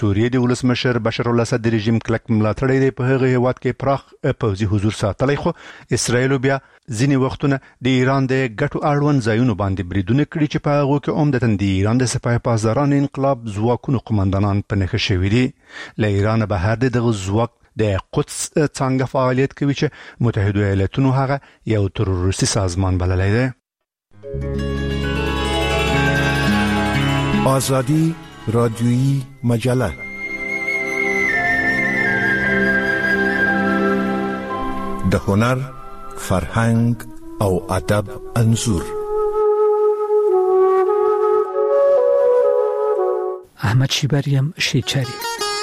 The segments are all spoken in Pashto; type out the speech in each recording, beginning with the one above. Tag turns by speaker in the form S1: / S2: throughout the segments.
S1: سوریې د ولسمشر بشار الاسد د رژیم کلک ملاتړی دی په هغه هیواد کې پراخ پوځي حضور ساتلی، خو اسرائیل بیا ځینې وختونه د ایران د ګټو اړوند ځایونو باندې بریدونه کړي چې په هغو کې عمدتاً د ایران د سپاه پاسداران انقلاب ځواکونو قماندانان په نښه شوي دي. له ایران بهر دغه ځواک د قدس څنګه فعالیت کوي چې متحده ایالاتونو هغه یو تروریستي سازمان بللی دی.
S2: آزادی رادیویی مجله د هنر، فرهنګ او ادب انځور.
S3: احمد شیبریم شیچری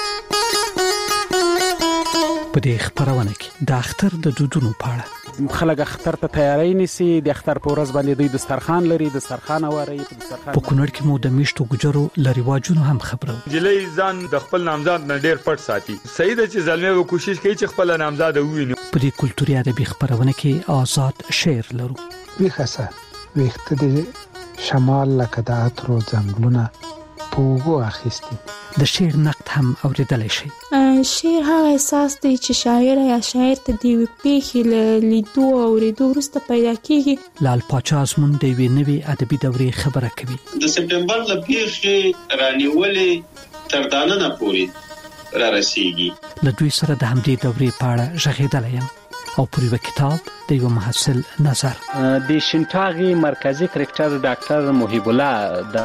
S3: په دې خبرونه کې د اختر د دودونو په اړه
S4: خلک اختر ته تیاری نیسي، د اختر په ورځ باندې دوی دسترخوان لري، دسترخوان واري په دسترخوان.
S3: په کونړ کې مو د میشتو ګجرو لري واجونو هم خبرو.
S5: جلې ځان د خپل نامزاد نه ډیر پټ ساتي. صحیح ده چې ځلمه و کوشش کوي چې خپل نامزاد وویني.
S3: په دې کلتوري ادبي خبرونه کې آزاد شعر لرو.
S6: ویخسه ویخته د شمال لکه د عطرو ځنګلونه پوغو اخیستی.
S3: د شعر نقد هم اوریدلای شي.
S7: شعر هغه احساس دی چې شاعر یا شاعر ته دی پیښې لیدو او اوریدو وروسته پیدا کیږي.
S3: لال پاچا ازمون د وی نوې ادبي دورې خبره کوي.
S8: د سپټمبر د پیښې رانیولې تر دانه پورې را رسیږي.
S3: له دوی سره د همدې دورې په اړه ژغېدلی یم او پر یو کتاب د یو محصل نظر.
S4: د شینټاغي مرکزی کرکټر ډاکټر محیب الله د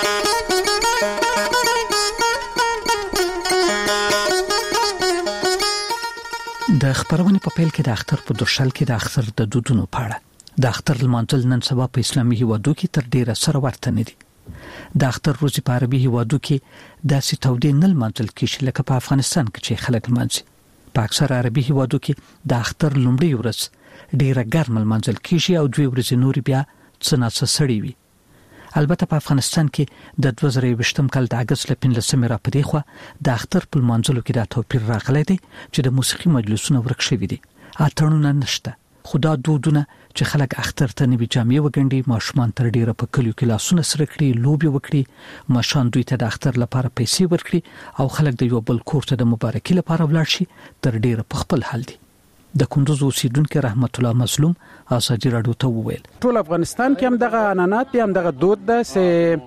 S3: د خبرونې په پیل کې د اختر په درشل کې د اختر د دودونو په اړه. د اختر لمانځل نن سبا په اسلامي هیوادو کې تر ډیره سره ورته نه دي. د اختر ورځې په عربي هیوادو کې داسې تودې نه لمانځل کېږي لکه په افغانستان کې چې خلک لمانځي. په اکثر عربي هیوادو کې د اختر لومړۍ ورځ ډیره ګرم لمانځل کېږي او دوی ورځې نورې بیا څه ناڅه سړې وي. البته په افغانستان کې د 2020 کال د اگست له 15 را پدې خو د اختر په منځلو کې دا توپیر راغلی دی چې د موسیقي مجلسونو ورک شوي دي. اتړونه نشته. خدا دودونه چې خلک اختر ته نوي جامې وګنډي، ماشومان تر ډیره په کلیو کې لاسونه سره کړي، لوبي وکړي، ماشومان دوی ته د اختر لپاره پیسې ورکړي او خلک د یو بل کور ته د مبارکي لپاره ولاړ شي. تر ډیره په خپل حال دي. د کندوز اوسیدونکو رحمت الله مظلوم ازادي راډیو ته وویل
S4: ټول افغانستان کې هم دغه عنعنات دي، هم دغه دود ده چې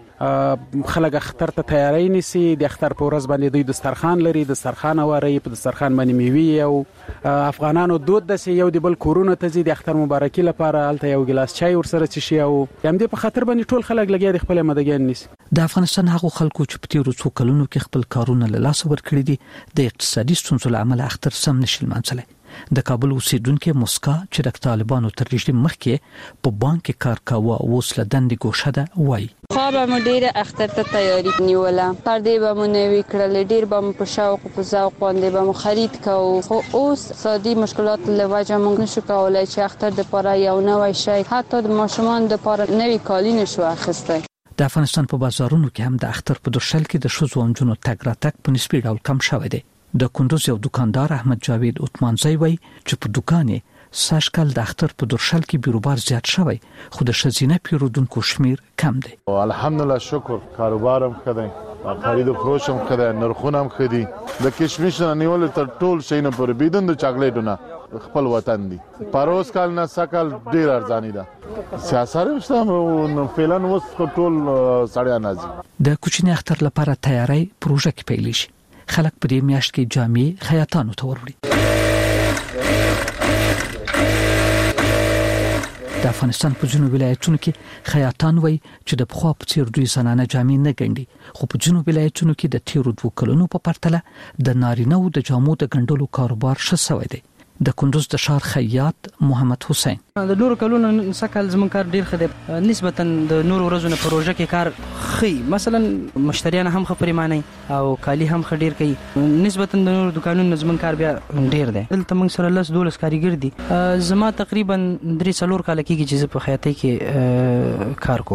S4: خلک اختر ته تیاری نیسي. د اختر په ورځ باندې دوی دسترخوان لري، دسترخوان واري په دسترخوان باندې میوي او افغانانو دود ده چې یو د بل کورونه ته ځي د اختر مبارکي لپاره، هلته یو ګلاس چای ورسره چشي او هم دې په خاطر باندې ټول خلک لګیا دي خپل مدګان نیسي.
S3: د افغانستان هغو خلکو چې په تیرو څو کلونو کې خپل کارونه له لاسه ورکړي دي د اقتصادي ستونزو له امله اختر سم نشي لمانځلی. د کابل اوسیدونکو مسکا چې د طالبانو تر رژیم مخکې په بانک کې کار کاوه او اوس له دندې ګوښه ده وایي.
S9: خواب مو ډېره اختر ته تیاری نیوله، پردې به مو نوي کړل، ډېر به مو په شوق او په ذوق باندې به مو خرید کوو. خو اوس اقتصادي مشکلات له وجه موږ نشو کولای چې اختر لپاره یو نوی شی، حتی د ماشومان لپاره نوي کالي نشو اخیستی.
S3: د افغانستان په بازارونو کې هم د اختر په درشل کې د ښځو او نجونو تګ راتګ په نسبي ډول کم شوی دی. د کندوز یو دکاندار احمد جاوید عثمانزی وایي چې په دکان یې سږکال د اختر په درشل کې بیروبار زیات شوی، خو د ښځینه پیرودونکو شمیر کم دی.
S10: الحمدلله شکر، کاروبارم ښه دی، خرید و فروش هم ښه دی، نرخونه هم ښه دي. د کشمش نه نیول تر ټول شي نه پورې بيدن د چاکلیټونه خپل وطن دي. پروس کال نه سکل ډیر ارزانی ده. سیاست هم فعلن وس ټول سړیا نازي.
S3: د کوچنی اختر لپاره تیاری پروژه کې پیل شي. خلک په دې میاشت کې جامې خیاطانو ته وروړي. د افغانستان په ځینو ولایتونو کې خیاطان وایي چې د پخوا په څیر دوی زنانه جامې نه ګنډي، خو په ځینو ولایتونو کې د تیرو 2 کلونو په پرتله د نارینه‌و د جامو د ګنډلو کاروبار ښه شوی دی. د کندوز د ښار خیاط محمد حسین
S11: د نورو کلونو سکل زمون کار ډیر ښه دی، نسبتا د نورو ورځو نه پروژه کې کار خي، مثلا مشتریان هم خبرې مانی او کالی هم خډیر کوي، نسبتا د نورو دکانونو زمون کار بیا ډیر دی. دلته موږ سره 10-12 کاریګر دي. زما تقریبا 3-4 کال کېږي چې په خیاطۍ کې کار کوم.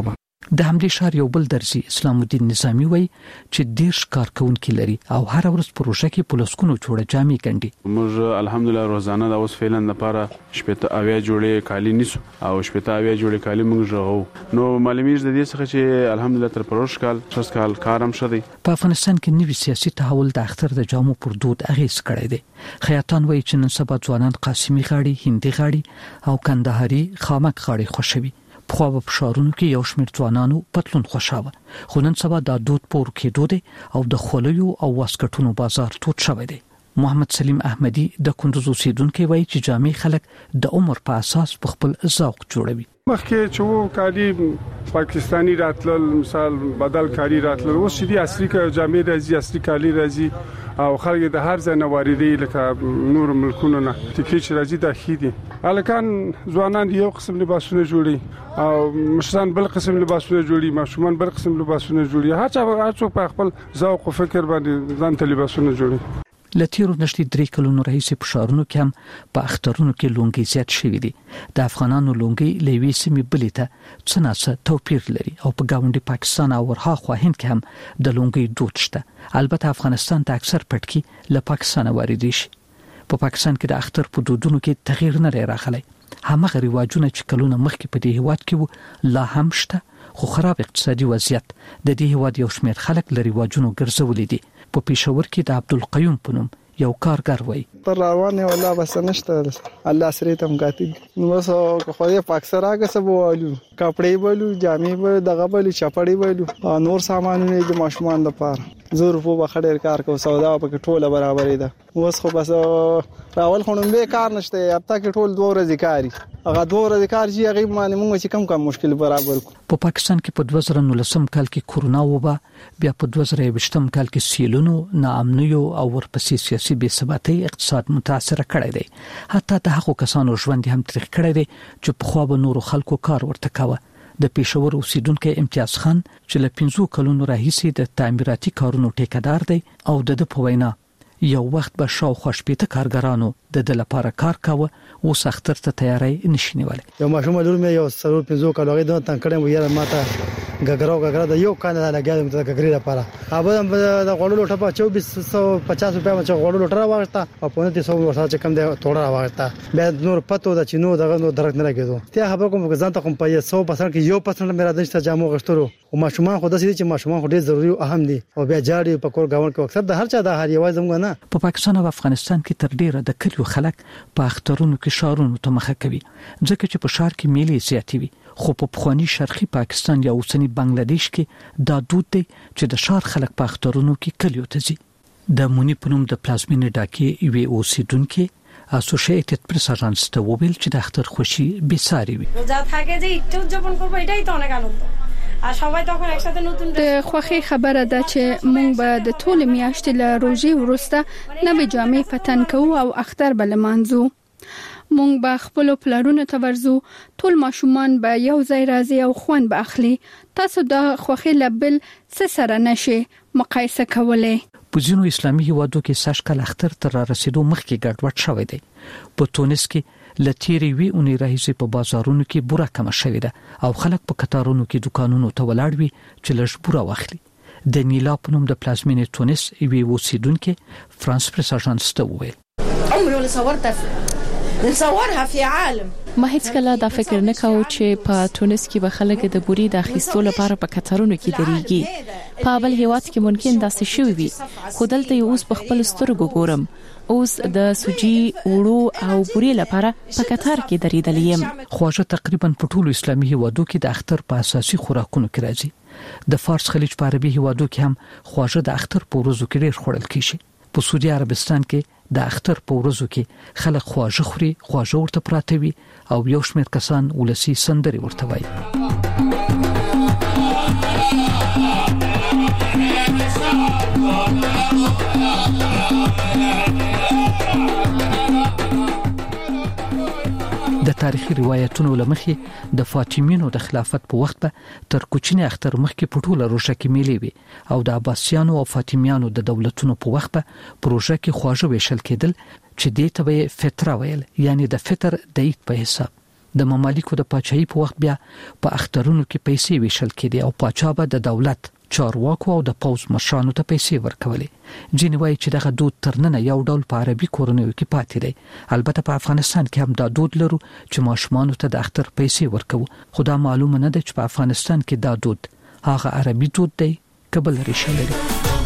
S3: د همدې شهر یو بل درسي اسلام الدین نظامی وای چې ډیر کارکونکو لري او هر ورځ پروژه کې پولیسونو جوړه جامې ګنډي.
S12: موږ الحمدلله روزانه د اوس فعلا لپاره شپته اویا جوړې کالی نیسو او شپته اویا جوړې کالی موږ ژغو. نو معلومیږي د دې څخه چې الحمدلله تر پروژه کال شس کال کارم شدی.
S3: په افغانستان کې نوي سیاسي تحول د اختر د جامو پر دود اغیز کړی دی. خیاطان وایي چې نن سبا ځوانان قاسمي غاړي، هندي غاړي او کندهاري خامک غاړي خوښوي. په خو په شهرونو کې یو شمېر ځوانانو پتلون خوشاوه، خو نن سبا د دود پور کې دود او د خوليو او واسکټونو بازار توت شوی دی. محمد سلیم احمدی د کندوز اوسیدونکو وایي چې جامې خلک د عمر په اساس په خپل ذوق جوړوي.
S13: مخکې چې وو کالی پاکستانی راتلل، مثال بدل کاری راتلل، اوس چې د اصلي جامې راځي، اصلي کالی راځي او خلک د هر ځای نه واردي لکه نور ملکونو نه تکي چې راځي د خېدي. الکان ځوانان یو قسم لباسونه جوړي او مشران بل قسم لباسونه جوړي، ماشومان بل قسم لباسونه جوړي. هر څوک په خپل ذوق او فکر باندې ځان ته لباسونه جوړي.
S3: لتیرو نشټي 3 کلونو راهیسې په شهرونو کې هم په اخترونو کې لونګي زیات شوي دي. د افغانانو لونګي لوي سیمې بلیته څنګه توپیر لري او په گاونډي پاکستان او ورهاخوا هند کې هم د لونګي دود شته. البته افغانستان ته اکثر پټکی له پاکستان واردېږي شي. په پاکستان کې د اختر په دودونو کې تغییر نه راغلی. همغه رواجونه چې کلونه مخکې په دې هیواد کې لا هم شته، خو خراب اقتصادي وضعیت د دې هیواد یو شمېر خلک له رواجونو ګرځولې دي. په پېښور کې د عبدالقیوم په نوم یو کارګر وای
S14: پر روانه والله بس نشته الله سره تم کاتب نو سو خو یې پاکستان راګه سبو والو کپڑے والو جامې به دغه بل چپړې والو نور سامانونه د ماشومان لپاره زور په بخډر کار کو سودا په ټوله برابرې ده. اوس خو بس راول خونم به کار نشته، هفته کې ټول 2 ورځې کاری، هغه 2 ورځې کار چې هغه باندې موږ چې کم مشکل برابر کو.
S3: په پاکستان کې په 2019 کال کې کورونا وبا، بیا په 2020 کال کې سیلونو، ناامنیو او ورپسې سیاسي بې ثباتۍ اقتصاد متاثر کړی دی. حتی د هغو کسانو ژوند هم تریخ کړی دی چې په خو به نورو خلکو کار ورته کاوه. د پېښور اوسیدونکو امتیاز خان چې له 15 کلونو راهیسې د تعمیراتي کارونو ټیکدار دی او د په وینا یو وخت به شاوخوا شپېته کارګرانو د لپاره کار کاوه، اوس اختر ته تیاری نشي نیولای.
S15: یو ماشوم لور مې یو 15 کالو غوډه تان کړم یاره ماته غګراو د یو کان نه لګیدم ته غګری لپاره اوبه د غوړلو ټپه 2450 روپیا مچ غوړلو ټره واغستا او په 300 ورته چې کم دی توړه واغستا به نور پتو د چینو دغه نو درک نه لګیدو. ته خبر کوم ځان ته کوم په 100% کې 1% مې را دښته جامو غشترو او ماشومان خو د سې چې ماشومان خو ډېر ضروري او اهم دي او بیا جاړي په کور گاون کې اکثر د هر چا د هر یوازې موږ نه.
S3: په پاکستان او افغانستان کې تر ډیره د کلیو خلک په اخترونو کې شارونو ته مخه کوي، ځکه چې په شهر کې میلې زیاتې وي. خو په پخوانی شرقي پاکستان یا اوسنی بنگلاديش کې دا دود دی چې د شهر خلک په اخترونو کې کلیو ته ځي. د مونی پنوم د پلازمینې ډاکې وی اوسیدونکو اسوسییټډ پریس اژانس ته وویل چې د اختر خوشي بيساري وي.
S16: যা থাকে যে একটু উদযাপন করব এটাই তো অনেক আনন্দ আর সবাই তখন একসাথে নতুন
S17: د خوخي خبره ده چې مونږ به د ټول میاشتې له روزي ورسته نوې جامې فتن کوو او اختر بل مانځو. مونږ به خپل پلانونو ته ورزو، ټول ماشومان به یو ځای راځي او خوان به اخلي. تاسو د خوخي لبل سره نشي مقایسه کولای.
S3: په ځینو اسلامي هیوادو کې ساشکل اختر تر رسیدو مخکې ګډوډ شوی دی. په تونس کې لتیری وی اونې راهیسې په بازارونو کې بوره کم شوی ده او خلک په کتارونو کې دکانونو ته ولاړ وي چې لږ بوره واخلي. د نیلا په نوم د پلازمینې تونس وی اوسیدونکو فرانس پریس اژانس ته وویل
S16: عمري ولا صورتها نصورها في عالم.
S18: ما هیڅ کله دا فکر نه کاوه چې په تونس کې به خلک د بوري د اخیستو لپاره په کتارونو کې درېږي. په بل هیواد کې ممکن داسې شوي وي، خو دلته اوس په خپل سترګو ګورم. اوس د سوجي وړو او بوري لپاره په کتار کې درېدل یم.
S3: خواجه تقریبا په ټولو اسلامي هیوادو کې د اختر په اساسي خوراکونو کې راځي. د فارس خلیج په عربي هیوادو کې هم خواجه د اختر په ورځو کې ډېر خوړل کیږي. په سعودي عربستان کې د اختر په ورځو کې خلک خواجه خوري، خواجه ورته پراته وي او یو شمېر کسان ولسی سندري ورته وایي. د تاریخي روایتونو لمخې د فاطمیانو د خلافت په وخت به تر کوچنی اختر مخکې په ټوله روژه کې میلې وي او د عباسیانو او فاطمیانو د دولتونو په وخت به پروژه کې خواجه ویشل کېدل چې دې ته به فطره ویل، یعنی د فطر د عید په حساب. د ممالکو د پاچاهي په وخت بیا په اخترونو کې پیسې ویشل کېدې او پاچا به د دولت چارواکو او د پوز مشرانو ته پیسې ورکولې. ځینې وایي چې دغه دود تر نن یو ډول په عربي کورنیو کې پاتې دی. البته په افغانستان کې هم دا دود لرو چې ماشومان ته د اختر پیسې ورکوي، خو دا معلومه نه ده چې په افغانستان کې دا دود هغه عربي دود دی قبل ریشه لري.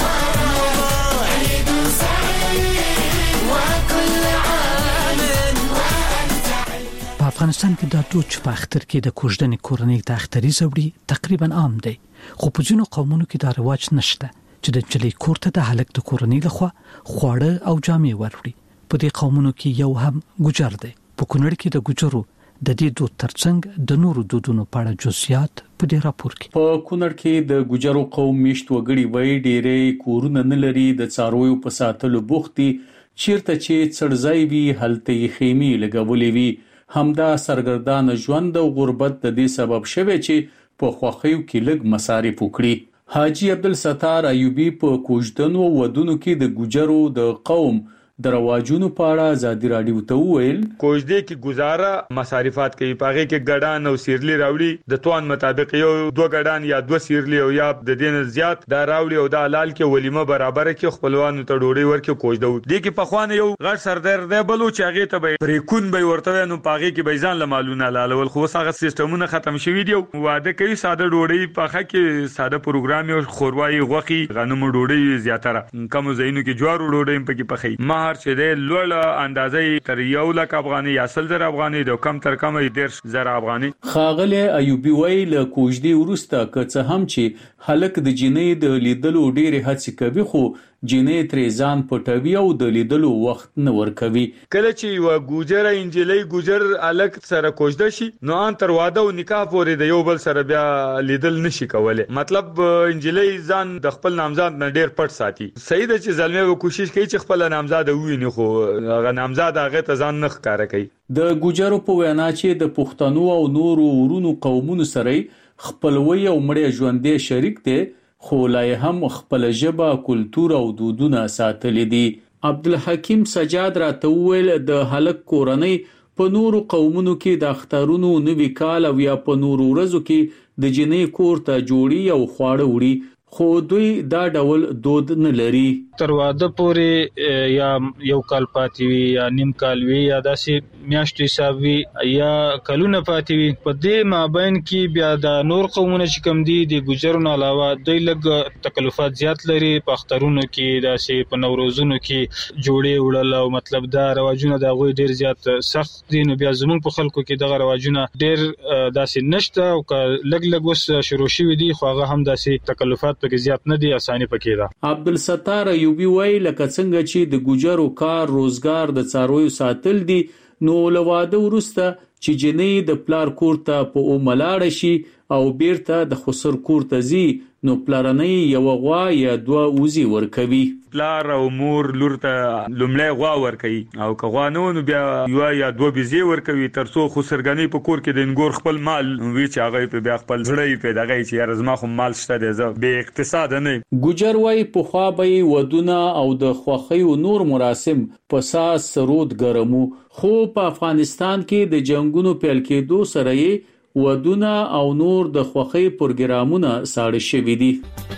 S3: په افغانستان کې دا دود چې په اختر کې د کوژدنې کورنۍ ته اختري زوړي تقریبا عام دی، خو په ځینو قومونو کې دا رواج نشته چې د جلۍ کور ته د هلک د کورنۍ لخوا خواړه او جامې وروړي. په دې قومونو کې یو هم ګجر دی. په کونړ کې د ګجرو د دې دود ترڅنګ د نورو دودونو په اړه جزئیات په دې راپور کې.
S19: په کونړ کې د ګجرو قوم میشت وګړي وایي ډېرې کورونه نه لري، د څارویو په ساتلو بوخت دي، چیرته چې څړځای وي هلته یې خیمې لګولې وي. همدا سرګردان ژوند او غربت د دې سبب شوی چې په خوخیو کې لږ مصارف وکړي. حاجی عبدالستار ایوبی په کوژدنو ودونو کې د ګجرو د قوم د رواجونو په اړه ازادي راډیو ته وویل
S5: کوژدې کې گزاره مصارفات کوي، پاغه کې ګډان او سیرلی راوړي، د توان مطابق یو دوه ګډان یا دوه سیرلی او یا د دین زیات دا راوړي او د حلال کې ولیمه برابر کې خپلوانو ته ډوډۍ ورکړي. کوژدو دې کې په خوانه یو غټ سردار دی بلو چې هغه ته به پریکون به ورته نو پاغه کې بیزان لمالونه لالول، خو هغه سیستمونه ختم شوي دي. واده کوي ساده ډوډۍ پاخه کې ساده پروګرام او خوروای غوخي غنمو ډوډۍ زیاتره کم زینو کې جوارو ډوډۍ پکې پخې مہر چې د لوړ اندازې تر 1 لک افغاني یا 100,000 افغاني د کم تر کم 10,000 افغاني.
S19: خاغله ایوبی وی له کوژدې ورسته که څه هم چې هلک د جنې د لیدلو ډېر هڅه کوي، خو جنې ترې ځان پټوي او د لیدلو وخت نه ورکوي.
S5: کله چې یو ګوجر انجلۍ ګوجر الک سره کوژده شي نو ان تر واده او نکاح پورې د یو بل سره بیا لیدل نشي کولای. مطلب انجلۍ ځان د خپل نامزاد نه ډېر پټ ساتي. صحیح ده چې زلمه کوشش کوي چې خپل نامزاد وویني، خو هغه نامزاد هغه ته ځان نه ښکارا کوي.
S19: د ګوجرو په وینا چې د پښتنو او نورو ورونو قومونو سره خپلوي او مړی ژوندې شریک دي، خو لا هم خپل ژبه، کلتور او دودونه ساتلي دي. عبدالحکیم سجاد راته ویل د هلک کورنۍ په نورو قومونو کې د اخترونو نوي کال او یا په نورو ورځو کې د جنې کور ته جوړي او خواړه وړي، خو دوی دا ډول دود نه لري.
S20: تر واده پورې یا یو کال پاتې وي یا نیم کال وي یا داسې میاشتې حساب وي یا کلونه پاتې وي. په دې مابین کې بیا د نور قومونه چې کم دي د ګجرو نه علاوه دوی لږ تکلفات زیات لري. په اخترونو کې داسې په نوروزونو کې جوړې وړل او مطلب دا رواجونه د غوي ډیر زیات سخت دي. نو بیا زموږ په خلکو کې دغه رواجونه ډیر داسې نشته او لږ وس شروع شوي دي، خو هغه هم داسې تکلفات پکې زیات نه دي، اساني پکې ده.
S19: عبدالستار ایوبی وی لکه څنګه چې د ګجرو کار روزګار د څارویو ساتل دي، نو له واده وروسته چې جنې د پلار کور ته په اوملاړ شي او بیرته د خسر کور ته ځي، نو پلارنۍ یو غوا یا 2 وزي ورکوي.
S5: پلار او مور لور ته لومړی غوا ورکوي او که غوا نه نو بیا یو یا 2 بيزي ورکوي، ترڅو خسرګنۍ په کور کې د انګور خپل مال وی چې هغه په بیا خپل ځړې په دغه چې یارزما خو مال شته د به اقتصاد نه.
S19: ګجر وای په خوا به ودونه او د خوخیو نور مراسم په ساس سرود ګرمو، خو په افغانستان کې د جنگونو پیل کېدو سره یې ودونه او نور د خوخی پروګرامونه ساړه شوي دي.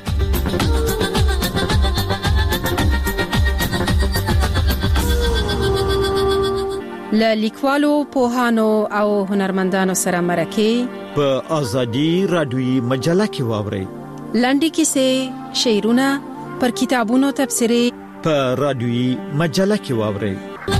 S21: له لیکوالو، پوهانو او هنرمندانو سره مرکه
S22: په ازادي رادیوي مجله کې واورئ.
S21: لنډې کیسې، شعرونه، پر کتابونو تبصرې
S22: په رادیوي مجله کې واورئ.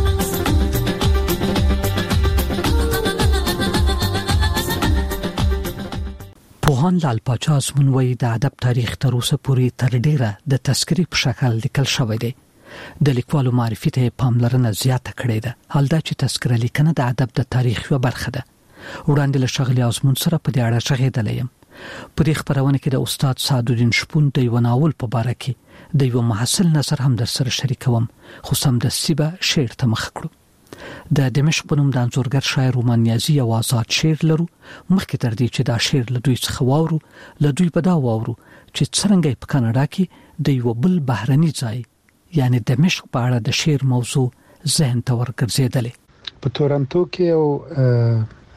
S3: پوهان لال پاچا ازمون وی د ادب تاریخ تر اوسه پورې تر ډیره د تذکری په شکل لیکل شوی دی. د لیکوالو معرفي ته پاملرنه زیاته کړې ده. حال دا چې تذکره لیکنه د ادب د تاریخ یو برخه ده. وړاندې له شغلي ازمون سره په دې اړه شغېدل یم. په دې خبرونه کې د استاد سعدالدین شپون د یو ناول په اړه کې د یو محصل نظر هم در سره شریکوم، خو سم د سیبه شعر ته مخ کړو. د دمشق په نوم د انځورګر شاعر رومان نیازي یو آزاد شعر لرو. مخکې تر دې چې دا شعر له دوی څخه واورو، له دوی په دا واورو چې څنګه په کاناډا کې د یو بل بهرني ځای یعنی دمشق په اړه د شعر موضوع ذهن ته ورګرځېدلې.
S6: په تورنټو کې یو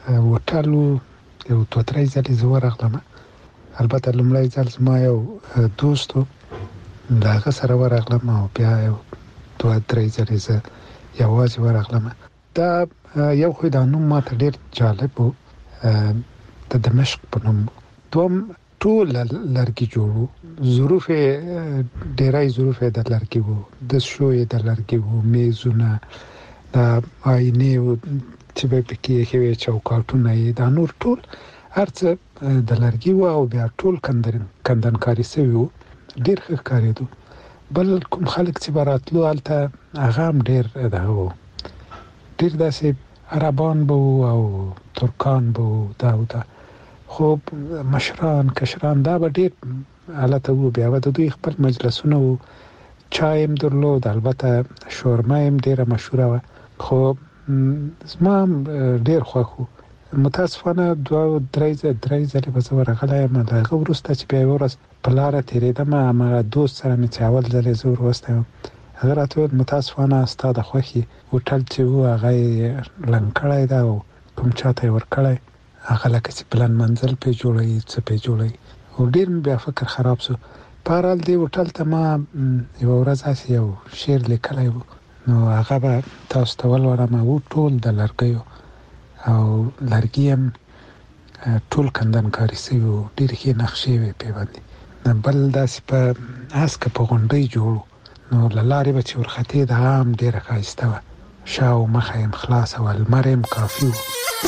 S6: وټالو یو 2-3 ځلې زه ورغلم. البته لومړی ځل زما یو دوستو دا هغه سره ورغلم او بیا یو 2-3 ځلې زه یوازې ورغلم. دا یو خو دا نوم ماته ډېر جالب و، د دمشق په نوم. دوم ټول لرګي جوړو، ظروف ډېرای ظروف د لرګي وو، د شوې د لرګي وو، میزونه، د آینې چې به پکې کې چوکاټونه یې دا نور ټول هرڅه د لرګي وو او بیا ټول کندنکاري شوی وو. ډېر ښه ښکارېدو. بل کوم خلک چې براتلو هلته هغه هم ډېر دغه وو، ډېر داسې عربان به وو او ترکان به وو دا او دا، خو مشران کشران دا به ډېر هلته وو. بیا به د دوی خپل مجلسونه وو، چای هم درلود، البته شورمه هم ډېره مشهوره وه. خو زما هم ډېر خوښ وو. متاسفانه 2-3 ځلې به زه ورغلی یم. له هغه وروسته چې بیا یوه ورځ په لاره تېرېدم، هماغه دوست سره مې چې اول ځل یې زه وروستی وم، هغه راته وویل متاسفانه ستا د خوښې هوټل چې و هغه یې لنګ کړی ده او کوم چا ته یې ورکړی، هغه لکه چې پلان منزل پې جوړوي څه پې جوړوي. او ډېر مې بیا فکر خراب شو. په هر حال دې هوټل ته ما یوه ورځ هسې یو شعر لیکلی و، نو هغه به تاسو ته ولولم. و ټول د لرګیو او لرګي هم ټول کندنکاري شوي وو، ډېرې ښې نقشې وې پې باندې. بل داسې په هسکه په غونډۍ جوړو، نو له لارې به چې ورختې د هغه هم ډېره ښایسته وه، شا او مخه یې هم خلاصه وه، لمر یې هم کافي و.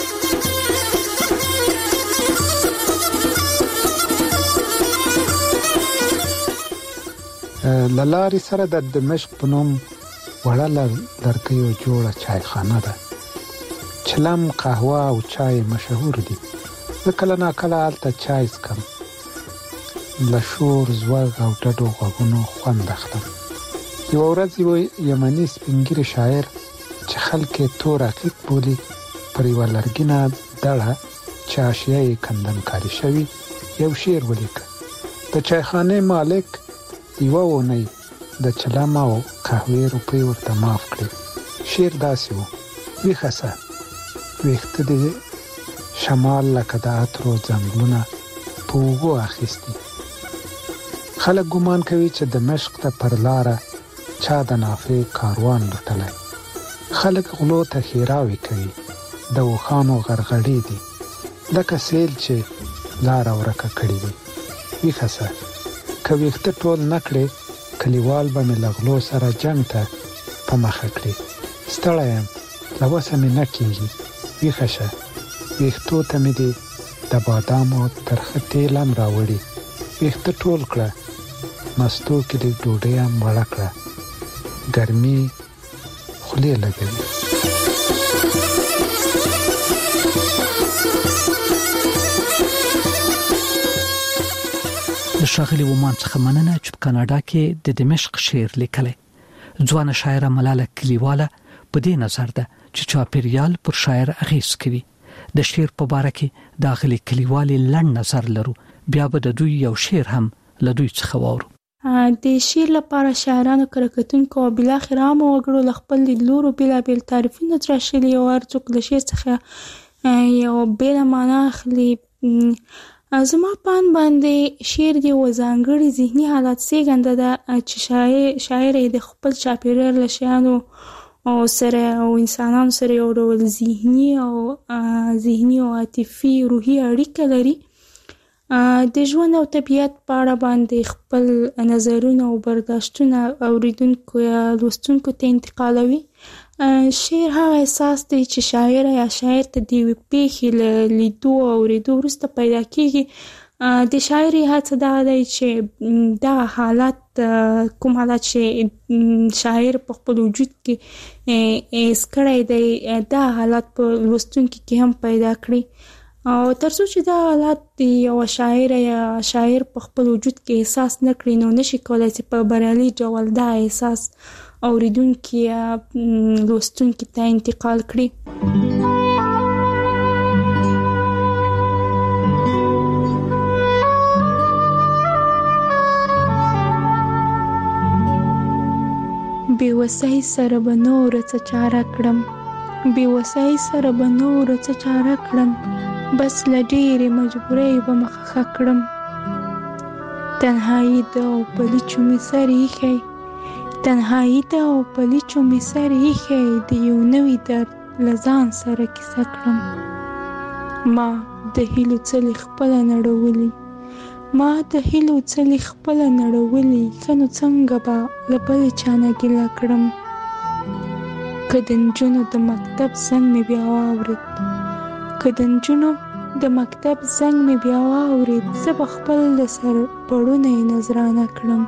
S6: له لارې سره د دمشق په نوم وړه لرګیو جوړه چایخانه ده. چلم، قهوه او چای مشهور دي. زه کله ناکله هلته چای څکم، له شور، زوږ او ډډو غوږونو خوند اخلم. یوه ورځ یو یمني سپینږیري شاعر چې خلک یې تور عقیق بولي پر یوه لرګینه دړه چې حاشیه یې کندنکاري شوي یو شعر ولیکه. د چایخانې مالک یوه اونۍ د چلم او قهوې روپۍ ورته معاف کړې. شعر داسې و: ویښه سه، ویښته دې شمال لکه د عطرو ځنګلونه په اوږو اخیستي. خلک ګمان کوي چې دمشق ته پر لاره چا د نافې کاروان لټلی. خلک غلو ته ښېراوې کوي، د اوښانو غرغړې دي لکه سیل چې لاره ورکه کړې وي. ویښه سه، که ویښته ټول نه کړې، کلیوال به مې له غلو سره جنګ ته په مخه کړي. ستړی یم، له وسه مې نه کېږي. ویښه شه، ویښتو ته مې دې د بادامو ترخه تیل هم راوړي. ویښته ټول کړه، مستو کې دې ډوډۍ هم وړه کړه، ګرمي خولې لګوي.
S3: د ښاغلي ومان څخه مننه چې په کاناډا کې د دمشق شعر لیکلی. ځوانه شاعره ملاله کلیواله په دې نظر ده چې چاپیریال پر شاعر اغیز کوي. د شعر په باره کې د اغلي کلیوالي لنډ نظر لرو، بیا به د دوی یو شعر هم له دوی څخه واورو.
S7: د شعر لپاره شاعرانو کرکټونکو او بلاخره عامو وګړو له خپل لیدلورو بېلابېل تعریفونه تراشلي او هر څوک له شعر څخه یو بېله معنا اخلي. زما په اند باندې شعر د یوه ځانګړي ذهني حالت زېږنده ده چې شاعر یې د خپل چاپېریال له شیانو او سره او انسانانو سره یو ډول ذهني او عاطفي روحي اړیکه لري. د ژوند او طبیعت په اړه باندې خپل نظرونه او برداشتونه اوریدونکو یا لوستونکو ته انتقالوي. شعر هغه احساس دی چې شاعر یا شاعر ته د یوې پېښې له لیدو او اورېدو وروسته پیدا کېږي. د شاعر هڅه دا دی چې دغه حالت، کوم حالت چې شاعر په خپل وجود کې حس کړی دی، دا حالت په لوستونکي کې هم پیدا کړي. او تر څو چې دا حالت یو شاعر یا شاعر په خپل وجود کې احساس نه کړي، نو نشي کولای چې په بریالي ډول دا احساس اوریدونکي یا لوستونکي ته انتقال کړي. بې وسۍ سره به نوره څه چاره کړم، بې وسای سره به نور څه چاره کړم، بس له ډېرې مجبورۍ به مخه کړم. تنهایی ده او پلیچو مې سر ایښی، تنهایی ده او پلیچو مې سر ایښی، د یو نوي درد له ځان سره کیسه کړم. ما د هیلو څلې خپله نړولي، ما د هیلو څلې خپله نړولي، ښه نو څنګه به له بلې چا نه ګیله کړم. که د نجونو د مکتب زنګ مې بیا واورېد، که د نجونو د مکتب زنګ مې بیا واورېد، زه به خپل د سر پړونه یې نذرانه کړم.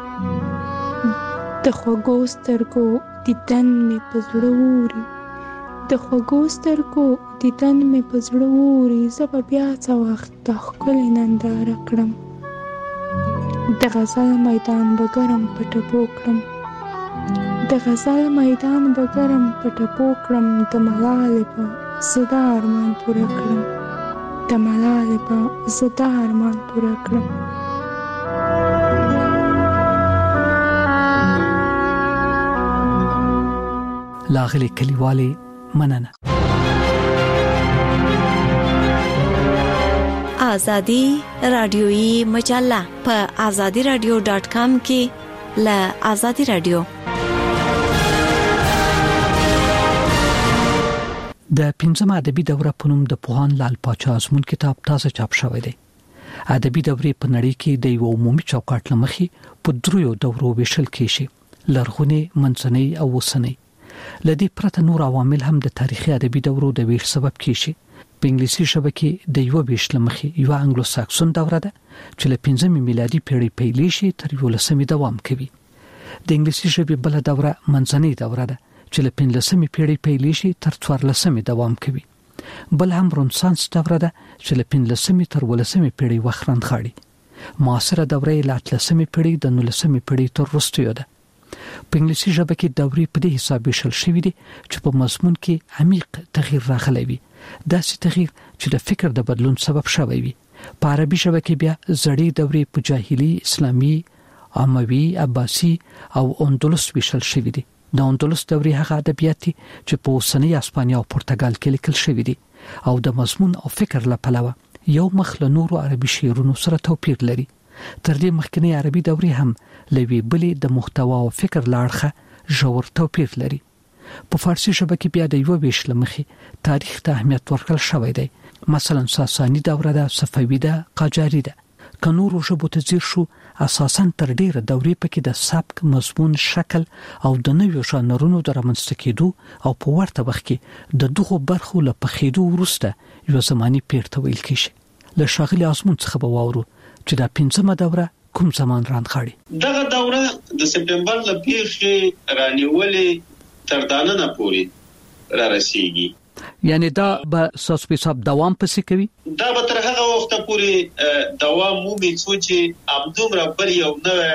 S7: د خوږو سترګو دیدن مې په زړه ووري، د خوږو سترګو دیدن مې په زړه ووري، زه به بیا څه وخت دا ښکلې ننداره کړم. د غزل میدان به ګرم په ټپو کړم، د غزل میدان به ګرم په ټپو کړم، د ملالې به زه دا ارمان پوره کړم، د ملالې به زه دا ارمان پوره کړم.
S3: لاغلي کلیوالې مننه.
S1: آزادی رادیویی مجله په azadiradio.com کې ل آزادی رادیو.
S3: د 5مه ادبي دوره په نوم د پوهان لال پاچا ازمون کتاب تازه چاپ شوی دی. ادبي دورې په نړۍ کې د یو عمومي چوکاټ لمخې په دریو دورو ویشل کېږي: لرغونی، منځنۍ او اوسنۍ. لدې پرته نور عوامل هم د تاریخي ادبي دورو د ویش سبب کېږي. په انګلیسي ژبه کې د یو ویش لمخې یو انګلو ساکسون دوره ده چې له 5مې میلادي پیړۍ پیلې شي تر 11مې دوام کوي. د انګلیسي ژبې بل دوره منځنۍ دوره ده چې له 15مې پیړۍ پیلې شي تر 14مې دوام کوي. بل هم رنسانس دوره ده چې له 15مې تر 18مې پیړۍ وخت راندخاړي. معاصره دوره له 18مې پیړۍ د 19مې پیړۍ تر وروستیو ده. په انګلیسي ژبه کې دورې په دې حساب ویشل شوې دي چې په مضمون کې عمیق تغییر راغلی وي، داسې تغییر چې د فکر د بدلون سبب شوی وي. په عربي ژبه کې بیا زړې دورې په جاهلي، اسلامي، اموي، عباسي او اندلس ویشل شوې دي. د اندلس دورې هغه ادبیات دي چې په اوسنۍ اسپانیا او پرتګال کې لیکل شوي دي او د مضمون او فکر له پلوه یو مخ له نورو عربي شعرونو سره توپیر لري. تر دې مخکنی عربي دورې هم لوي بلې د محتوا او فکر لاړخه ژور توپیر لري. په فارسی ژبه کې بیا د یو ویش لمخې تاریخ ته اهمیت ورکړل شوی دی. مثلا ساسانی دوره ده، صفوي ده، قاجاري ده. که نورو ژبو ته ځیر شو، اساساً تر ډیره دورې پکې د سبک، مضمون، شکل او د نویو ژانرونو د رامنځته کېدو او په ورته وخت کې د دغو برخو له پخېدو وروسته یو زماني پیړ ته ویل کېږي. له ښاغلي ازمون څخه به واورو چې دا 5مه دوره کوم زمان راندخاړي.
S8: دغه دوره د سپټمبر ل پیښې رانیولې تر دانه پورې را رسیږي.
S3: یعنی دا به ساس په حساب دوام پسې کوي؟
S8: دا به تر هغه وخت پورې دوام مومي چې عبدومره بل یو نوې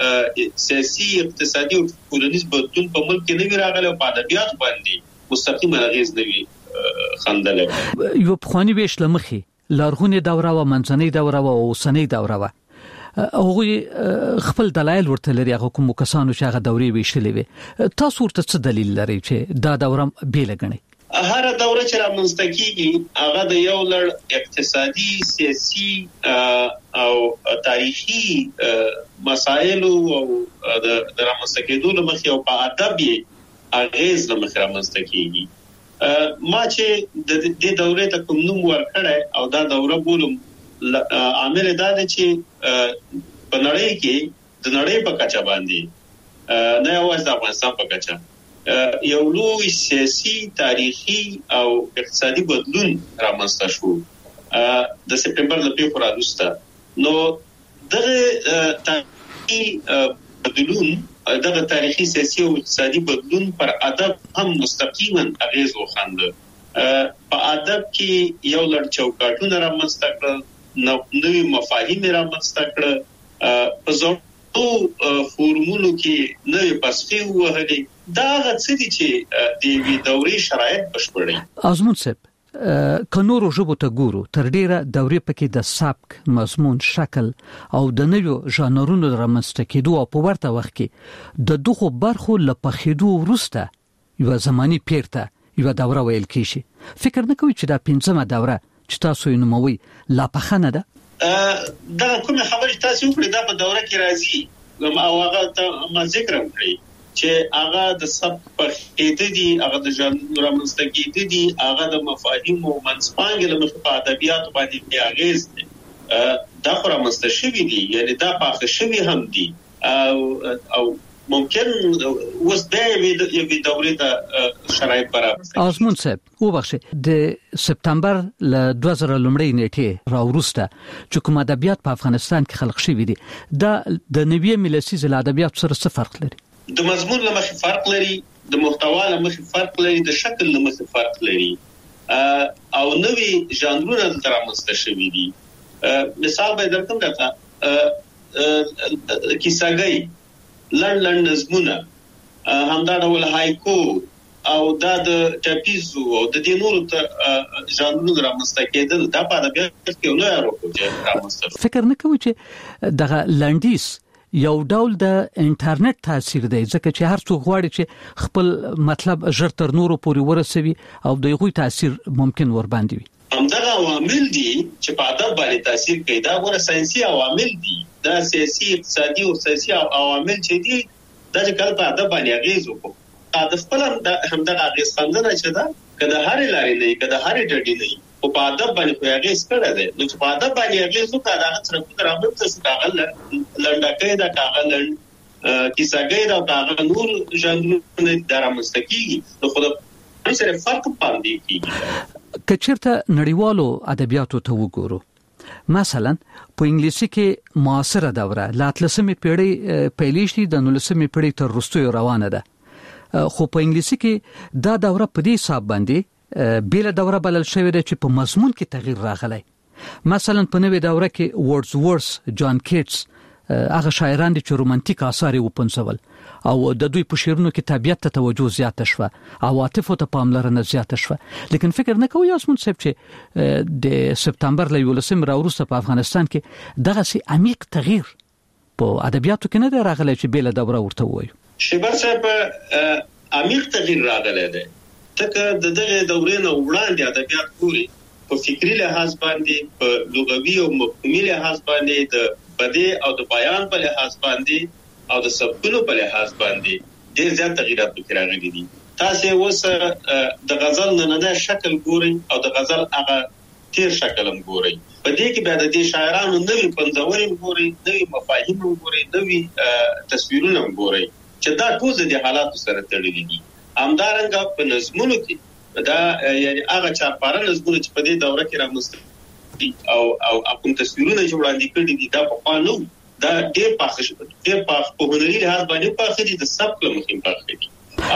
S8: سیاسي، اقتصادي او ټولنیز بدلون په ملک کې نه راغلی او په ادبیات باندې مستقیم اغیز نه وي خندل.
S3: یو پخوانی ویش لمخې لرغونی دوره و، منځنۍ دوره و او اوسنۍ دوره و. هغه خپل دلایل ورته لري، هغه کوم کسانو چې هغه دورې ویشلې وي. تاسو ورته څه دلیل لري چې دا دوره بیل غني؟
S8: هر دوره چې رامنځته کیږي هغه د یو لړ اقتصادي، سیاسي او تاریخي مسایل او د رامنځته کېدو لمخې او په ادب یې اغیز لمخې رامنځته کیږي. ما چې د دې دورې ته کوم نوم ورکړی او دا دوره بولم، عامل دا دی چې په نړۍ کې د نړۍ په کچه باندې نه یوازې د افغانستان په کچه یو لوی سیاسي، تاریخي او اقتصادي بدلون رامنځته شو د سپټمبر ل پیښو وروسته. نو دغه تاریخي بدلون، دغه تاریخي، سیاسي او اقتصادي بدلون پر ادب هم مستقیما اغیز وخوند. په ادب کې یو لړ چوکاټونه رامنځته کړل، نوې مفاهیم رامنځته کړل، په ځینو فورمونو کې نوې پسخې وهلې. دا څه دي چې د دې دورې شرایط بشپړي.
S3: ازمون صاحب، که نورو ژبو ته ګورو، تر ډیره دورې پکې د سبک، مضمون، شکل او د نویو ژانرونو رامنځته کېدو او په ورته وخت کې د دغو برخو له پخېدو وروسته یو زماني پیړ ته یو دوره ویل کیږي. فکر نه کوي چې دا 5مه دوره چې تاسو یې نوموي لا پخنه ده؟
S8: دا کومه خبره تاسو وکړه دا په دوره کې راځي او هغه ما ذکر کړی چې هغه د سب په اېدې دي، هغه د ژوند رامنځته دي، هغه د مفاهیم او منځپانګې له مخې په ادبیات باندې اغیز دي. دا خو رامنځته شوي دي، یعنی دا پاخه شوي هم دي او ممکن اوس د یوې دورې د شرایط برابر.
S3: آزمون صاحب وبخښه، د سپتمبر ل 2000 لومړۍ نیټه راوروسته چې کوم ادبیات په افغانستان کې خلق شوي دي، دا د نوې ملسي زل ادبیات سره څه فرق لري؟
S8: د مضمون له مخې فرق لري، د محتوا له مخې فرق لري، د شکل له مخې فرق لري او نوې ژانرونه د رامنځته شوي دي. مثال به درکم راځه، کیساګي، لړ نظمونه، همدا ډول هایکو او دا د ټاپیزو او د دې نورو ژانرونو رامنځته کېدل دا په ادبیات کې نه راوړل رامنځته.
S3: فکر نه کوي چې دغه لنډیس یو ډول د انټرنیټ تاثیر دی، ځکه چې هر څوک غواړي چې خپل مطلب ژر تر نورو پورې ورسوي او دغه تاثیر ممکن ور باندې وي.
S8: همدغه عوامل دي چې په ادب باندې تاثیر کوي. دا ګوره ساينسي عوامل دي، دا سیاسي، اقتصادي او سیاسي عوامل چې دي دا چې کله په ادب باندې اغیز وکړي. د خپل همدغه اغیز خندنه چې دا کله هرې لارې نه کله هرې ډډې نه او په ادب باندې خو اغیز کړی دی. نو چې په ادب باندې اغیز وکړي دا څنګه رامنځته شي؟ کاغل لنډکې دا کاغل کیساګي دا کاغل نور ژوندونه درامسته کیږي. نو خو د سره فرق پاندې کیږي.
S3: کچرته نړیوالو ادبیاتو ته وګورو، مثلا په انګلیسي کې معاصره دوره لا 13مې پیړۍ پیلېشتي د 19مې پیړۍ تر وروسته روانه ده، خو په انګلیسي کې دا دوره په دې حساب باندې بیل دوره بلل شوې ده چې په مضمون کې تغییر راغلی. مثلا په نوې دوره کې ورډزورث، جان کیټس هغه شاعران دي چې رومانتیک آثار وپنځول او د دوی په شعرونو کې طبيعت ته توجه زیاته شوه، عواطف ته پاملرنه زیاته شوه. لیکن فکر نه کوي اسمن صاحب چې د سپتمبر له 11 راوروسته په افغانستان کې دغه سي عمیق تغییر په ادبیاتو کې نه راغلی چې بیل دوره ورته وایو.
S8: شیبر صاحب عمیق تغییر راغلی دی، ځکه د دغه دورې نه وړاندې ادبیات ګوري په فکری لحاظ باندې، په لغوي او مفهومي لحاظ باندې، د بدیع او د بیان په لحاظ باندې او د سبکونو په لحاظ باندې ډېر زیات تغیرات پکې راغلي دي. تاسو اوس د غزل نننه شکل ګورئ او د غزل هغه تیر شکل هم ګورئ. په دې کې بیا د دې شاعرانو نوې پنځوري ګورئ، نوې مفاهیم ګورئ، نوې تصویرونه ګورئ چې دا ټول د حالاتو سره تړلي دي. همدارنګه په نظمونو کې دا یعنی هغه چارپاره نظمونه چې په دې دوره کې رامنځته او کوم تصویرونه چې وړاندې کړي دي دا په قانو دا ډېر پاخه په هنري لحاظ باندې پاخه دي، د سبک له مخې پاخه دي.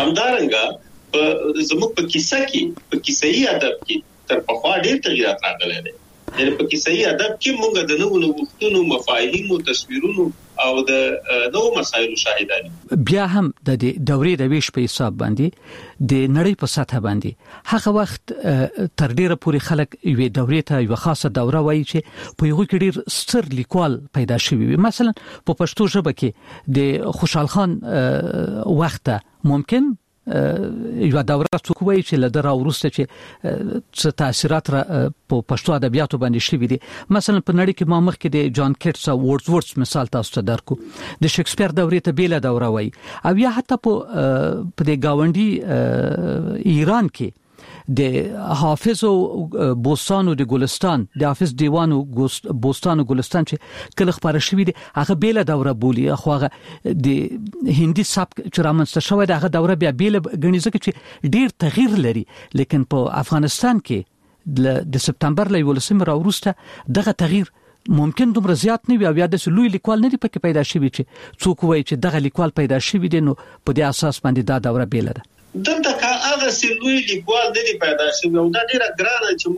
S8: همدارنګه زموږ په کیسه کې په کیسه‌ایي ادب کې تر پخوا ډېر تغیرات راغلي دي. یعنی په کیسه‌ایي ادب کې موږ د نوو وختونو مفاهیم او تصویرونو او د نوو مسایلو شاهدان.
S3: بیا هم د دورې د ویش په حساب باندې د نړۍ په سطح باندې هغه وخت تر ډیره پورې خلک یوې دورې ته یو خاصه دوره وایي چې په یو کې ډیر ستر لیکوال پیدا شوی وي. مثلا په پښتو ژبه کې د خوشحال خان وخت ممکن یو دوره څوک وایي چې له دره ورسته چې څه تاثیرات په پښتو ادبیاتو باندې شوي دي. مثلا په نړۍ کې ما مخکې د جان کیټس او ورډزورث مثال تاسو ته درکو، د شکسپیر دورې ته بیل دوره وایي، او یا حتی په د گاونډي ایران کې د حافظ او بوستان او د ګلستان، د حافظ دیوان او بوستان او ګلستان چې کله خبره شوې دي هغه بیل دوره بولی، خو هغه د هندي سبک چې رامنځته شوی دی هغه دوره بیا بیل غني ځکه چې ډیر تغییر لري. لیکن په افغانستان کې د سپتمبر له 11 راوروسته دغه تغییر ممکن دومره زیات نه وي او یا د لوی لیکوال نه دی پکې پیدا شوی چې څوک وایي چې دغه لیکوال پیدا شوی دی، نو په دې اساس باندې دا دوره بیل ده.
S8: دلته کا هغه سلوی لیکوال نه دی پیدا شوی او دا ډیره ګرانه چې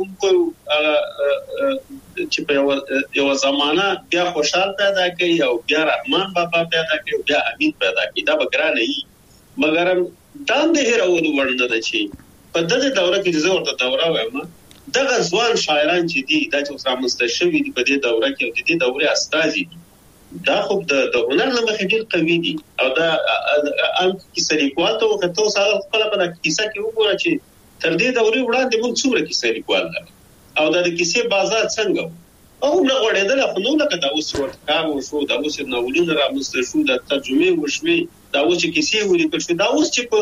S8: موږ چې په یو زمانہ بیا خوشحال پیدا کوي او بیا رحمان بابا پیدا کوي او بیا امین پیدا کوي، دا به ګرانه وي. مګر دا د هیرولو وړ نه ده چې په دغه دوره کې زه ورته دوره وایم دغه ځوان شاعران چې دي دا چې رامنځته شوي دي په دې دوره کې او د دې دورې استازي دي، دا خو د هنر له مخې ډېر قوي دي او دا کیسه لیکوال ته وکړو سره خپل په کیسه کې وګوره چې تر دې دورې وړاندې موږ څومره کیسې لیکوال او د کیسې بازار څنګه او موږ غوړېدل خو نو لکه دا اوس ورکار وشو دا اوس ناولونه رامنځته شو د ترجمه وشوي دا اوس کیسې ولیکل شو دا اوس چې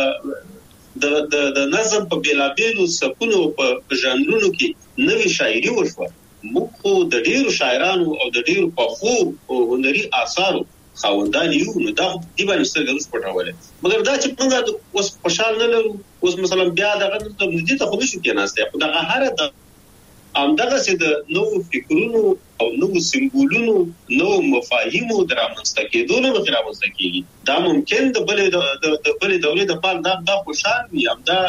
S8: په د نظم په بیلابیلو سکونو په ژانرونو کې نوې شاعري وشوه موږ خو د ډیرو شاعرانو او د ډیرو پخو او هنري آثارو خاوندان یو نو دا دی باندې څنګه روس پټاوله مګر دا چې موږ اوس خوشحال نه لرو اوس مثلا بیا دغه ته دې ته خو نشو کېناسته خو دغه هر د امدغه چې د نو فکرونو او نو سمبولونو نو مفاهیمو درامنځته کېدو نه درامنځته کېږي دا ممکن د بلې دولې د پال دا خوشحال وي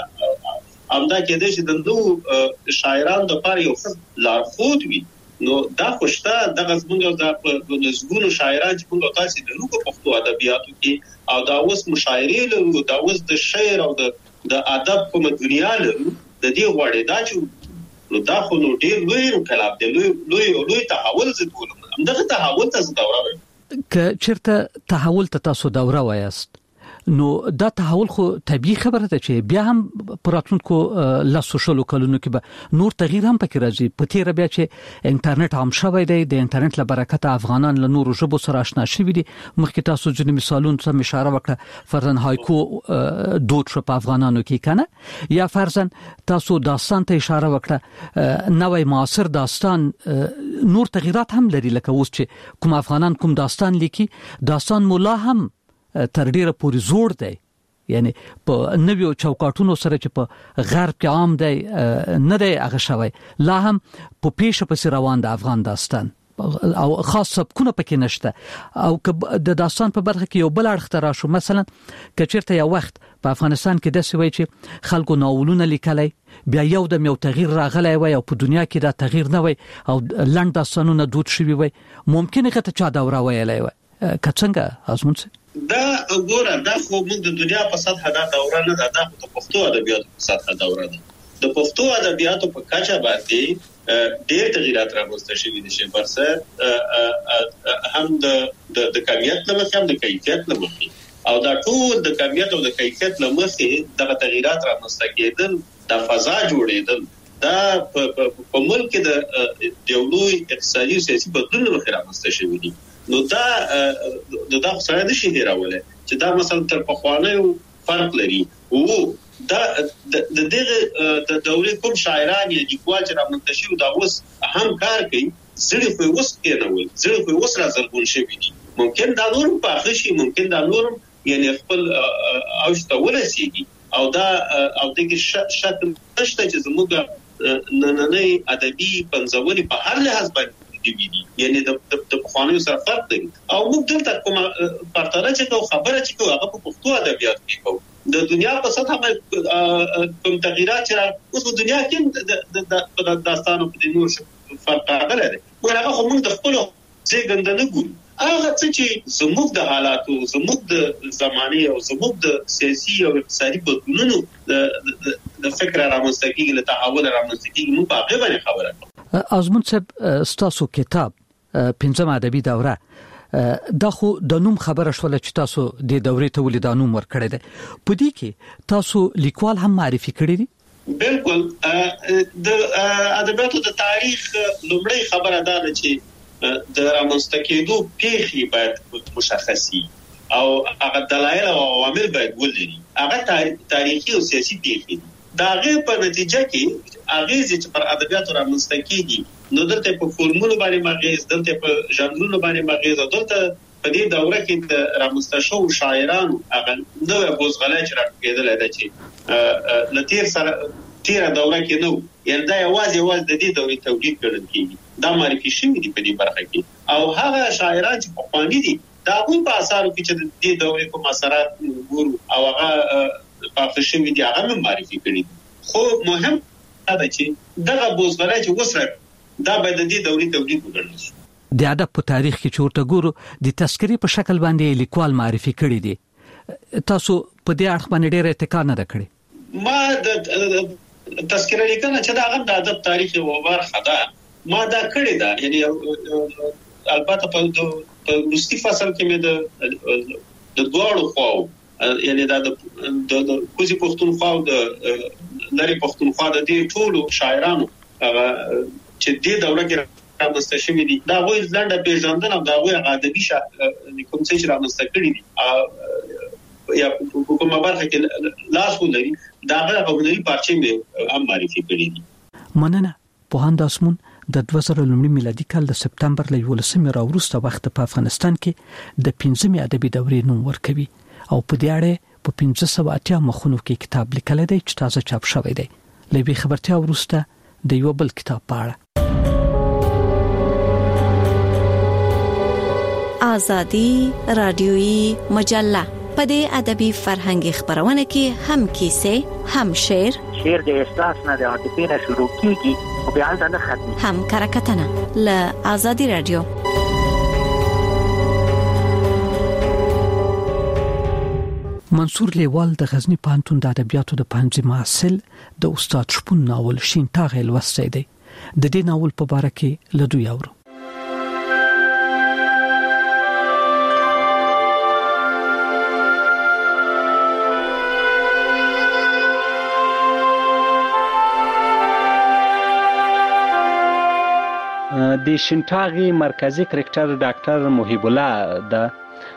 S8: امدا کېدې چې د نو شاعرانو د پاره یو لارښود وي نو دا خوشته دغه زموږ د نسبونو شاعران چې موږ تاسو د لوکو پښتو ادبیاتو کې او دا اوس مشاعرې لرو دا اوس د شعر او د ادب په دنیا لرو د دې غوړې دا چې نو دا خو نو ډیر لوی انقلاب دی لوی تحول زدول همدغه تحول ته دوره
S3: که چیرته تحول ته تاسو دوره وایست نو دا تحول خو طبيعي خبره ده چې بیا هم پراتونکو لا سوشل کلونو کې به نور تغییر هم پکې راځي په تیر بیا چې انټرنیټ عام شوی دی د انټرنیټ له برکت افغانان له نورو ژبو سره آشنا شوي دي مخکې تاسو ځینې مثالونه ته اشاره وکړه فرضاً هایکو دوت په افغانانو کې کنه یا فرضاً تاسو داستان ته اشاره وکړه نوې معاصر داستان نور تغیرات هم لري لکه اوس چې کوم افغانان کوم داستان لیکي داستان مولا هم تر ډیره پورې زوړ دی یعنی په نویو چوکاټونو سره چې په غرب کې عام دی نه دی هغه شوی لا هم په پیښه پسې روان د افغان داستان او خاص سبکونه پکې نشته او د داستان په برخه کې یو بل اړخ ته راشو مثلا کچیرته یو وخت په افغانستان کې داسې وای چې خلکو ناولونه لیکلای بیا یو د یو تغییر راغلی وای او په دنیا کې دا تغییر نه وای او لنډ داستانونه دود شوی وای ممکن هغه چا دا وراویلای وای کڅنګه ازمون
S8: دا ګوره دا خو موږ د دنیا په سطح دا دوره نه ده دا د پښتو ادبیاتو په سطح دوره ده د پښتو ادبیاتو په کچه باندې ډېر تغیرات راغوسته شوي دي چې برسر هم د کمیت له مخې هم د کیفیت له مخې او دا ټول د کمیت او د کیفیت له مخې دغه تغیرات راغوسته کېدل د فضا جوړېدل دا په ملک د یولوی اقتصادي او سیاسي بدلون مخې راغوسته شوي دي نو دا سره د شي هراوله چې دا مثلا تر پخوانیو فرق لري او دا د دغه د دورې کوم شاعران یا لیکوال چې راغونډ شي دا اوس هم کار کوي زړه په اوس کې نه وي زړه په اوس راځل شي دي ممکن دا نور په خشي ممکن دا نور یعنی خپل اوسته ولسيږي او دا او دغه شکل نشته چې زموږ نننۍ ادبي پنځونی په هر لحاظ باندې یعنی د خوانیو سره فرق دی او موږ دلته کومه پرتاله چې خبره چې هغه په پښتو ادبیات کې کوو د دنیا په سطح باندې کوم تغیرات چې اوس په دنیا کې د داستانو په نور فرق راغلی دی هغه خو موږ د خپل څنګه نه ګورو هغه چې زموږ د حالاتو زموږ د زمانه او زموږ د سیاسي او اقتصادي بدلونونو د فکر رامنځته کېږي له تحول رامنځته کېږي موږ په هغه باندې خبره کوو
S3: ازمون صاحب ستاسو کتاب پنځم ادبي دوره دا خو د نوم خبره شول چې تاسو د دورې ته ولې د نوم ورکړی دی په دې کې تاسو لیکوال هم معرفي کړی دي
S8: بالکل د ادبیاتو د تاریخ لومړی خبره ده چې د رامنځته کېدو پیښې باید مشخصي او هغه دلایل او عوامل باید ولري هغه تاریخي او سیاسي پیښې دا غي په نتیجه کې اغیز چې پر ادبیاتو رامنځته کیږي نو دلته په فورمولو باندې مغز دلته په ژانرونو باندې مغز دلته په دې دوره کې د رامنځته شو شاعرانو هغه نوې بوزغلای چې راکېدل دا چې لتیر سره تیر دوره کې نو یعنی دا یوازې د دې دورې تولید کړل کیږي دا معرفي شوی دی په دې برخه کې او هغه شاعران چې په خواني دي دا هم په اثارو کې چې د دې دورې کوم اثرات ګورو او هغه په شوی دی هغه معرفي کړی خو مهم دا چې دغه بوزغلای چې وسره دا باید د دې دورې تولید وګڼل شي
S3: د ادب په تاریخ کې چورته ګورو د تذکری په شکل باندې لیکوال معرفي کړی دی تاسو په دې اړه باندې ډېر اتکا نه کړی
S8: ما د تذکره لیکنه چې دا هغه د ادب تاریخ او برخه ده ما دا کړی دا یعنی البته په وروستي فصل کې مې د دوړو خو یعنی دا د کوزي پښتونخوا او د لري پښتونخوا د دې ټولو شاعرانو چې دې دوره کې رامنځته شوي دي دا غوي ځلنده پیژندنه دا غوي ادبي کوم څه چې رامنځته کړی دي یا کومه برخه کې لاس ولري دا غوړي پارچې مې هم معرفي کړی دي.
S3: مننه پوهاند اسمون د 2000 میلادي کال د سپتمبر له 11 راوروسته وخت په افغانستان کې د 15 ادبي دورې نوم ورکوي او په دې اړه په 1580 مخونو کې کتاب لیکل دی چې تازه چاپ شوی دی. لوي خبرتیا ورسته د یو بل کتاب په اړه
S1: آزادی رادیویی مجله په دې ادبي فرهنګي خبرونه کې هم کیسه هم شعر
S2: د احساس نه د عاطفې نه شروع کیږي او بیا نه ختمي
S1: هم کرکټنه له آزادی رادیو.
S3: منصور لیوال د غزنی پانتون د ادبیاتو د پنځه محصل د استاد شپون ناول شینټاغ لوستی دی. د دې ناول په اړه کې له دوی اورو.
S4: د شینټاغي مرکزی کرکټر ډاکټر محیب الله د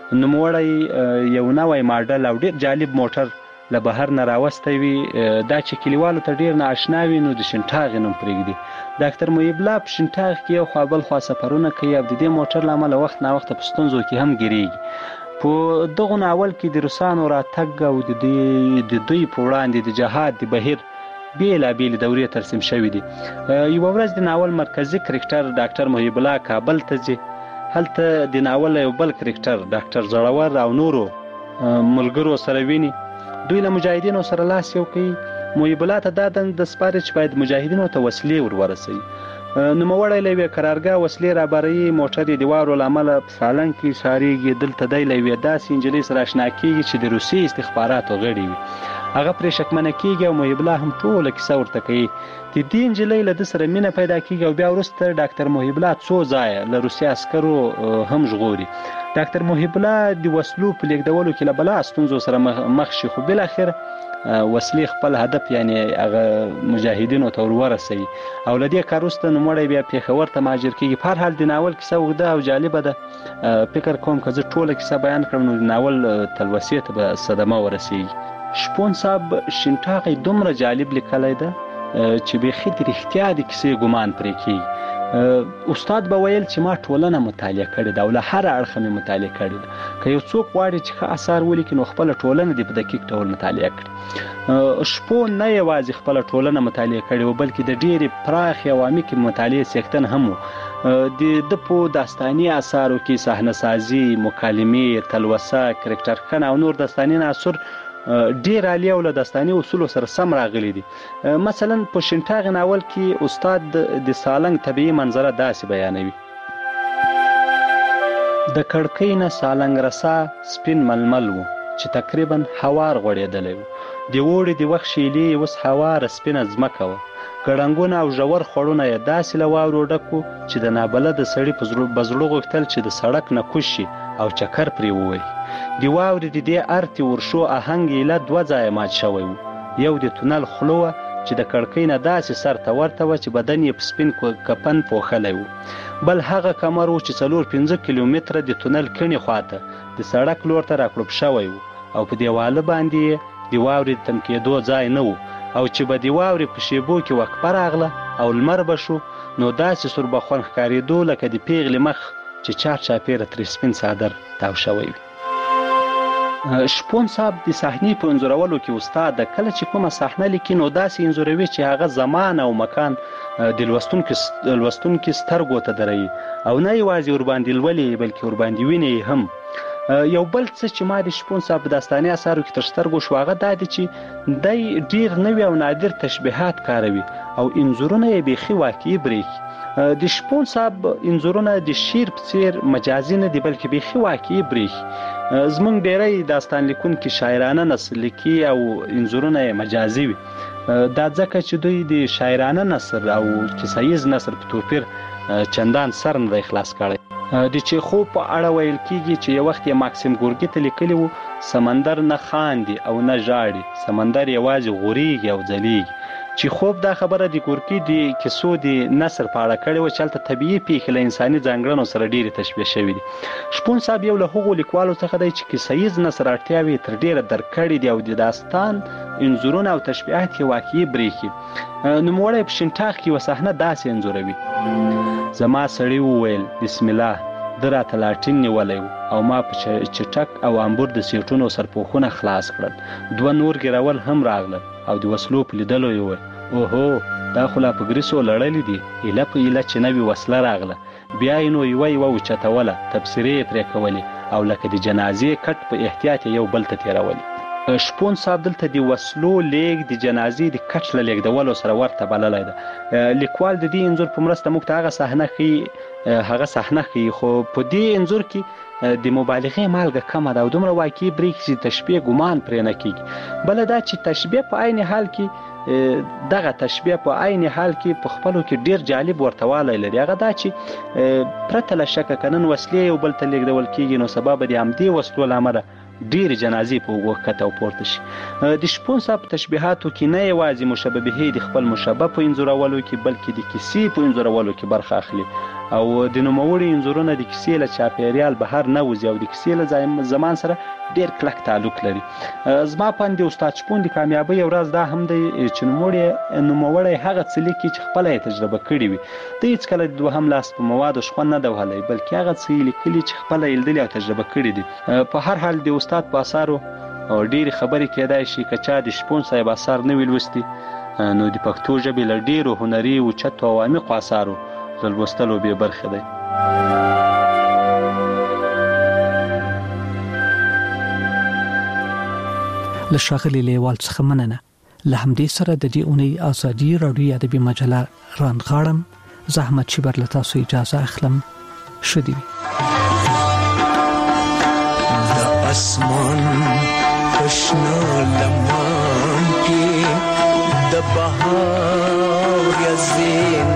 S4: نوموړی یو نوې ماډل او ډیر جالب موټر له بهر نه راوستی وي دا چې کلیوالو ته ډیر ناشنا وي نو د شینټاغي نوم پرېږدي. ډاکټر محیب الله په شینټاغ کې یو خوا بل خوا سفرونه کوي او د دې موټر له امله وخت نا وخت په ستونزو کې هم ګیریږي. په دغه ناول کې د روسانو راتګ او د دوی په وړاندې د جهاد د بهیر بیلابیل دورې ترسیم شوې دي. یو ورځ د ناول مرکزی کرکټر ډاکټر محیب الله کابل ته ځي. هلته د ناول یو بل کرکټر ډاکټر زړور او نورو ملګرو سره ویني. دوی له مجاهدینو سره لاس یو کوي. محیب الله ته دا د سپاري چې باید مجاهدینو ته وسلې ورسوي. نوموړی له یوې قرارګاه وسلې رابري موټر یې د وارو له امله په سالنګ کې ښارېږي. دلته دی له یوې داسې نجلۍ سره اشنا کېږي چې د روسي استخباراتو غړي وي. هغه پرې شکمنه کېږي او محیب الله هم ټوله کیسه ورته کوي. د دې نجلۍ له ده سره مینه پیدا کېږي او بیا وروسته ډاکټر محیب الله څو ځایه له روسي عسکرو هم ژغوري. ډاکټر محیب الله د وسلو په لیږدولو کې له بلا ستونزو سره مخ شي خو بالاخره وسلې خپل هدف یعنی هغه مجاهدینو ته ورسوي او له دې کار وروسته نوموړی بیا پېښور ته مهاجر کېږي. په هر حال د ناول کیسه اوږده او جالبه ده. فکر کوم که زه ټوله کیسه بیان کړم نو د ناول تلوسې ته به صدمه ورسېږي. شپون صاحب شینټاغي دومره جالب لیکلی ده چې بیخي د رښتیا د کیسې ګمان پرې کېږي. استاد به ویل چې ما ټولنه مطالعه کړې ده او له هر اړخه مې مطالعه کړې ده. که یو څوک غواړي چې ښه اثار ولیکي نو خپله ټولنه دې په دقیق ډول مطالعه کړي. شپون نه یوازې خپله ټولنه مطالعه کړې وه بلکې د ډېرې پراخې او عمیقې مطالعې څښتن هم و. د په داستاني اثارو کې صحنه سازي، مکالمې، تلوسه، کرکټر ښکنه او نور داستاني عناصر ډیر عالی او له داستاني اصولو سره سم راغلي دي. مثلا په شینټاغ ناول کې استاد د سالنګ طبیعي منظره داسې بیانوي: د کړکۍ نه سالنګ رسا سپین ململ و چې تقریبا هوار غوړېدلی و. د اوړي د وخت شیلې اوس هواره سپینه ځمکه وه. ګړنګونه او ژور خوړونه یې داسې له واورو ډک و چې د نابلده سړي په زړه غوښتل چې د سړک نه کوز شي او چکر پرې ووهي. د واورې د دې ارتې ورشو آهنګ یې له 2 ځایه مات شوی و. یو د تونل خوله وه چې د کړکۍ نه داسې سر ته ورته وه چې بدن یې په سپین کفن پوښلی و. بل هغه کمر و چې 4-5 کیلومتره د تونل کڼې خواته د سړک لور ته راکړوب شوی و او په دیواله باندې یې د واورې د تم کېدو ځای نه و او چې به د واورې په شیبو کې وقفه راغله او لمر به شو نو داسې سوربخون ښکارېدو لکه د پیغلې مخ چې چاپېره ترې سپین څادر تاو شوی وي. شپون صاحب د صحنې په انځورولو کې استاد ده. کله چې کومه صحنه لیکي نو داسې انځوروي چې هغه زمان او مکان د لوستونکي سترګو ته دروي او نه یوازې ورباندې لولي بلکې ورباندې ویني هم. یو بل څه چې ما د شپون صاحب په داستاني اثارو کې تر سترګو شو هغه دا دی چې دی ډیر نوي او نادر تشبیهات کاروي او انځورونه یې بیخي واقعي برېښي. د شپون صاحب انځورونه د شعر په څېر مجازي نه دي بلکې بیخي واقعي برېښي. زمونږ ډیری داستان لیکونکي شاعرانه نثر لیکي او انځورونه یې مجازي وي. دا ځکه چې دوی د شاعرانه نثر او کیسه ییز نثر په توپیر چندان سر نه دی خلاص کړی. د چیخوف په اړه ویل کېږي چې یو وخت یې ماکسیم ګورکي ته لیکلي وو: سمندر نه خاندي او نه ژاړي، سمندر یوازې غوریږي او ځلیږي. چې خوب دا خبره د ګورکي د کیسو د نثر په اړه کړې و چې هلته طبیعي پیښې له انساني ځانګړنو سره ډېرې تشبیه شوي دي. شپون صاحب یو له هغو لیکوالو څخه دی چې کیسه ییز نثر اړتیاوې تر ډېره درک کړې دي او د داستان انځورونه او تشبیهات یې واقعي برېښي. نوموړی په شینټاغ کې یوه صحنه داسې انځوروي: زما سړي وویل بسم الله، ده راته لاټین نیولی و او ما په چټک او امبور د سیټونو سرپوښونه خلاص کړل. 2 نور ګیرول هم راغلل او د وسلو په لیدلو یې وویل اوهو دا خو لا په ګریسو لړلي دي، ایله په ایله چې نوې وسله راغله. بیا یې نو یوه اوچتوله، تبصرې یې پرې کولې او لکه د جنازې کټ په احتیاط یې یو بل ته تېرولې. شپون صاحب دلته د وسلو لیږد د جنازې د کټ له لیږدولو سره ورته بللی ده. لیکوال د دې انځور په مرسته موږ ته هغه صحنه ښیي، خو په دې انځور کې د مبالغې مالګه کمه ده او دومره واقعي برېښي چې تشبیه ګمان پرې نه کېږي. بله دا چې تشبیه په عین حال کې دغه تشبیه په عین حال کې په خپلو کې ډیر جالب ورتوالی لري. هغه دا چې پرته له شکه که نن وسلې یو بل ته لیږدول کېږي نو سبا به د همدې وسلو له امله ډېرې جنازې په اوږو ښکته او پورته شي. د شپون صاحب په تشبیهاتو کې نه یوازې مشبهې د خپل مشبه په انځورولو کې بلکې د کیسې په انځورولو کې برخه اخلي او د نوموړي انځورونه د کیسې له چاپیریال بهر نه وځي او د کیسې له زمان سره ډېر کلک تعلق لري. زما په اند د استاد شپون د کامیابۍ یو راز دا هم دی چې نوموړی هغه څه لیکي چې خپله یې تجربه کړي وي. ده هېڅکله د دوهم لاس په موادو شخوند نه دی وهلی بلکې هغه څه یې لیکلي چې خپله یې لیدلي او تجربه کړي دي. په هر حال د استاد په اثارو ډېرې خبرې کېدای شي که چا د شپون صاحب اثار نه وي لوستي نو د پښتو ژبې له ډېرو هنري اوچتو او عمیقو اثارو د لوستلو بې برخې دی.
S3: له ښاغلي لیوال څخه مننه. له همدې سره د دې اونۍ ازادي راډیو ادبي مجله رانغاړم. زحمت شبر له تاسو اجازه اخلم. ښه دې وي.
S9: د اسمان پشنو لمن کې د بهار یزین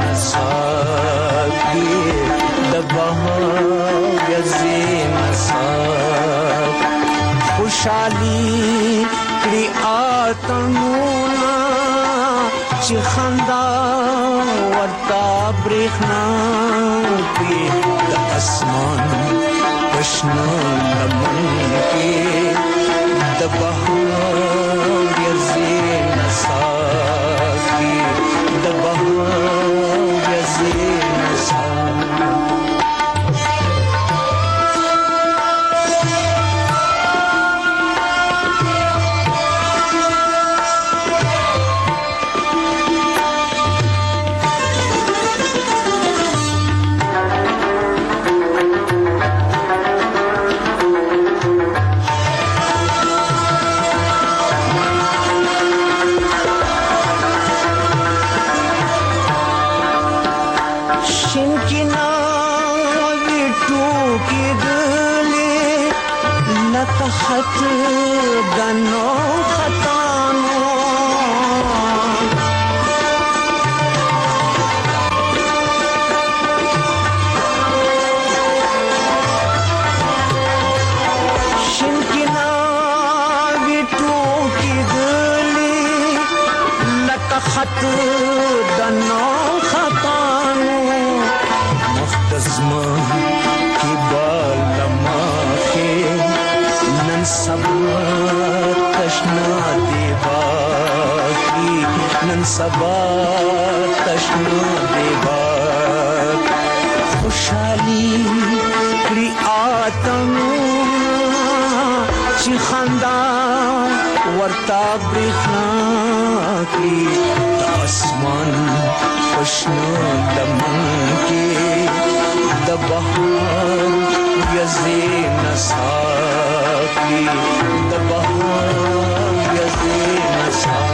S9: ساقي د بهار یزین ساقي خوشالي کړي اتمونه چې خندا ورتا برېښنا کې د اسمان پشنو لمن کې د بهار یزین ساقي د بهار یزین ساقي خط دنو خطانو شنکنا بیٹو کی دلی لک خط دنو خطانو مختزمہ کی بالما کے نن سبا تشنا دی باقی نن سبا تشنا دی باقی خوشحالی کری آتنو چی خندا ورتا برخنا کی تا اسمان خوشنا لمن کی دا بہار یزین ساقی دا بہار یزین ساقی